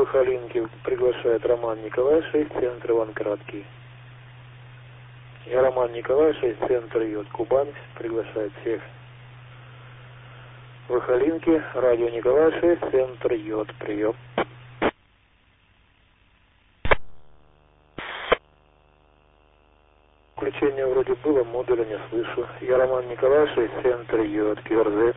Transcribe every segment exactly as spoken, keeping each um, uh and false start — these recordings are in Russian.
Выхолинки приглашает Роман Николай, шесть, центр Иван Краткий. И Роман Николай, шесть, центр Йод, Кубань, приглашает всех. Выхолинки, радио Николай, шесть, центр Йод, прием. Включение вроде было, модуля не слышу. Я Роман Николай, шесть, центр Йод, КРЗ.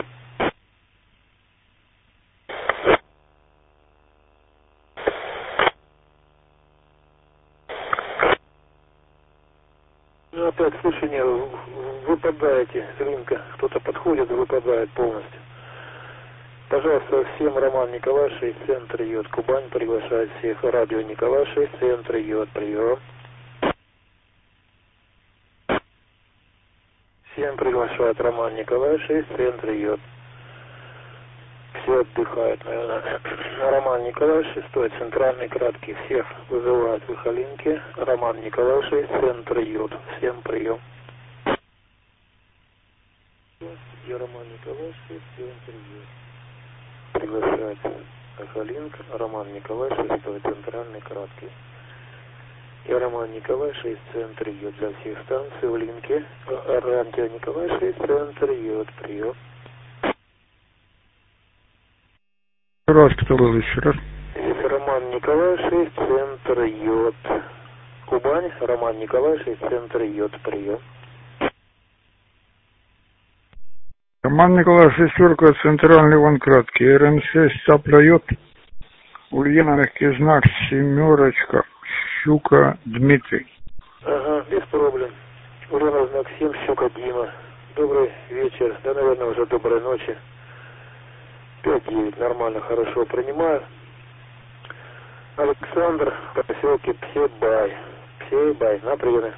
Ну, опять слышание, выпадаете, линка, кто-то подходит, выпадает полностью. Пожалуйста, всем Роман Николай, шесть, центр Йод, Кубань, приглашает всех. Радио Николай, шесть, центр Йод, прием. Всем приглашает Роман Николай, шесть, центр Йод. Все отдыхают, наверное. Роман Николай, шестой, центральный, краткий. Всех вызывают Выхолинки. Роман Николай, шесть, центр Йод. Всем прием. Я Роман Николай, шесть, центр Йод. Приглашает Выхолинка. Роман Николай, шестой, центральный, краткий. Я Роман Николай, шесть, центр Йод. Для всех станций в линке. Радио Николай, шесть, центр Йод. Прием. Раз, кто был еще раз? Здесь Роман Николай, шесть, центр Йод. Кубань, Роман Николай, шесть, центр Йод, прием. Роман Николай, шестерка, центральный, Иван Краткий. РН шесть, Цапля Йод. Ульяновский знак, семерочка, Щука, Дмитрий. Ага, без проблем. Ульянов знак семь, Щука, Дима. Добрый вечер, да, наверное, уже доброй ночи. пять девять, нормально, хорошо принимаю. Александр, в поселке Псебай. Псебай, на приеме.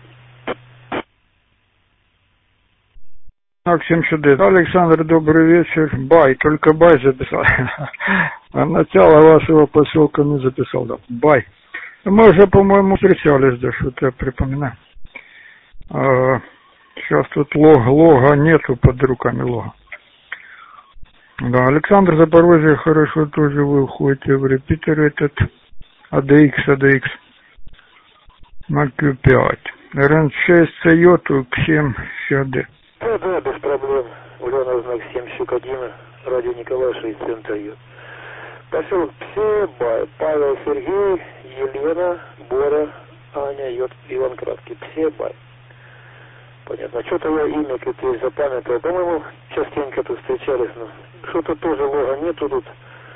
Так, семь чудес. Александр, добрый вечер. Бай, только Бай записал. А начало вашего поселка не записал, да. Бай. Мы уже, по-моему, встречались, да, что-то я припоминаю. А, сейчас тут лог, лога нету под руками лога. Да, Александр, Запорожье, хорошо, тоже вы уходите в репитер этот АДХ, АДХ на Q пять. РН шесть, Йод, семь, ЩД. Да, да, без проблем. Ульянов знак семь, Щука, Дима. Радио Николай, шесть, центр Йод. Поселок Псебай. Павел, Сергей, Елена, Боря, Аня, Йод, Иван Краткий. Псебай. Понятно. Что-то я имя какое-то запамятовал. По-моему, частенько тут встречались, но что-то тоже лога нету тут.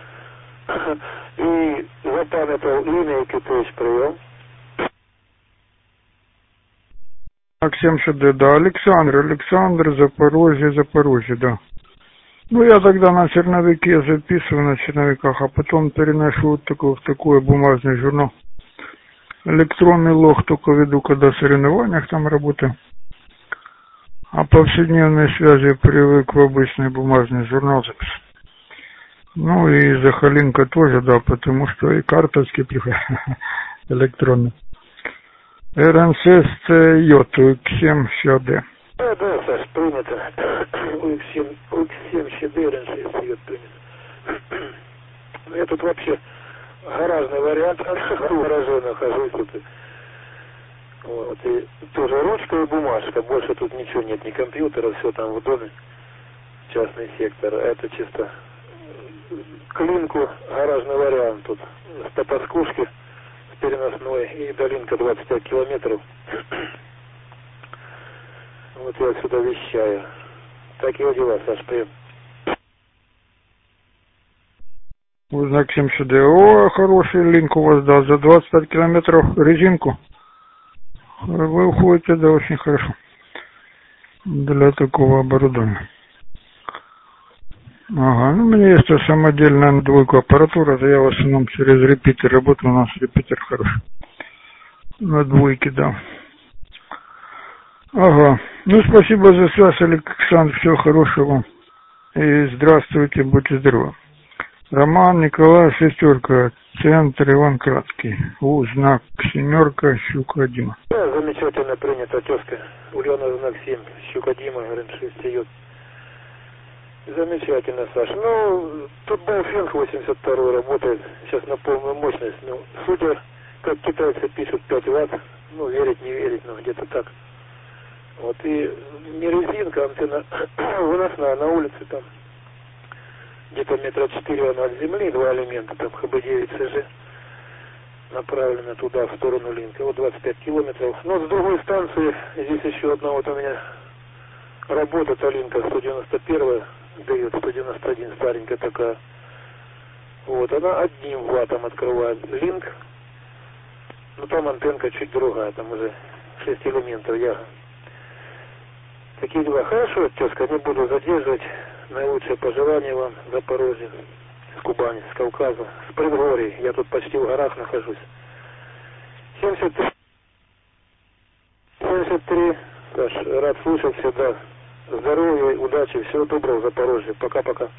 И запамятовал имя Китович, прием. Максим ШД, да, Александр, Александр, Запорожье, Запорожье, да. Ну, я тогда на черновике записываю, на черновиках, а потом переношу вот такой, в такой бумажный журнал. Электронный лог только веду, когда в соревнованиях там работаю. А повседневной связи привык в обычный бумажный журнал записать. Ну и Захалинка тоже, да, потому что и карточки приходят электронные. РН шесть, Йод, семь, ЩД. Да, да, Саш, принято. УИК семь, ЩД, РН шесть, Йод, принято. Я тут вообще гаражный вариант, в гараже нахожусь тут. Вот, и тоже ручка и бумажка, больше тут ничего нет, ни компьютера, все там в доме, частный сектор, а это чисто клинку, гаражный вариант тут, с потаскушки, с переносной, и долинка двадцать пять километров, вот я отсюда вещаю. Такие дела, Саш, прием. Знак семь ШД, о, хороший линк у вас, да, за двадцать пять километров резинку. Вы уходите, да, очень хорошо для такого оборудования. Ага, ну у меня есть самодельная на двойку аппаратура, я в основном через репитер работаю, у нас репитер хороший. На двойке, да. Ага, ну спасибо за связь, Александр, всего хорошего. И здравствуйте, будьте здоровы. Роман Николай, шестерка, центр Иван Краткий. У, знак семерка, Щука, Дима. Да, замечательно принято, тезка. Ульянов знак семь, Щука, Дима, РН шесть, Йод. Замечательно, Саша. Ну, тут Baofeng восемьдесят второй работает сейчас на полную мощность. Ну, судя, как китайцы пишут, пять ватт, ну, верить, не верить, но где-то так. Вот, и не резинка, антенна выносная на улице там. Где-то метра четыре она от земли, два элемента, там ха бэ девять цэ жэ, направлена туда, в сторону линка. Вот двадцать пять километров. Но с другой станции, здесь еще одна вот у меня работа, Талинка сто девяносто один, дает сто девяносто один, старенькая такая. Вот, она одним ваттом открывает линк. Но там антенка чуть другая, там уже шесть элементов яга. Такие дела. Хорошо, тезка, не буду задерживать. Наилучшие пожелания вам, Запорожье, с Кубани, с Кавказа, с предгорий. Я тут почти в горах нахожусь. семьдесят три. семьдесят три. Саш, рад слышать всегда. Здоровья, удачи, всего доброго, Запорожье. Пока-пока.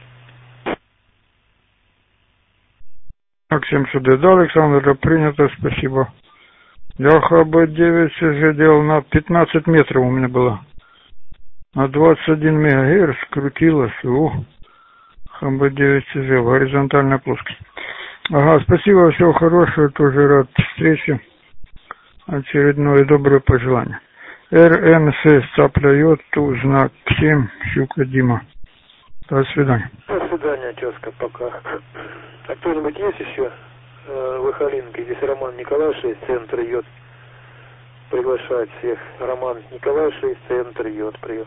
Так, семьдесят два, да, Александр, принято, спасибо. Я ха бэ девять цэ жэ делал на пятнадцать метров у меня было. На двадцать один мегагерц крутилось. О, ха бэ девять цэ жэ, горизонтальная плоскость. Ага, спасибо, всего хорошего, тоже рад встрече. Очередное доброе пожелание. эр эн эс цапля йоту, знак семь, Щука Дима. До свидания. До свидания, тезка, пока. А кто-нибудь есть еще э, в Ихалинке? Здесь Роман Николаевич из центра Йод. Приглашает всех. Роман Николаевич из центра Йод. Прием.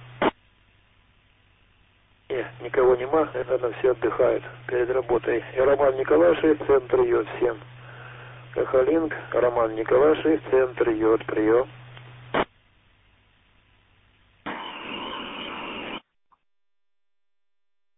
Нет, никого нема, наверное, все отдыхают перед работой. И Роман Николаевич из центра Йод. Всем. Ихалинк, Роман Николаевич из центра Йод. Прием.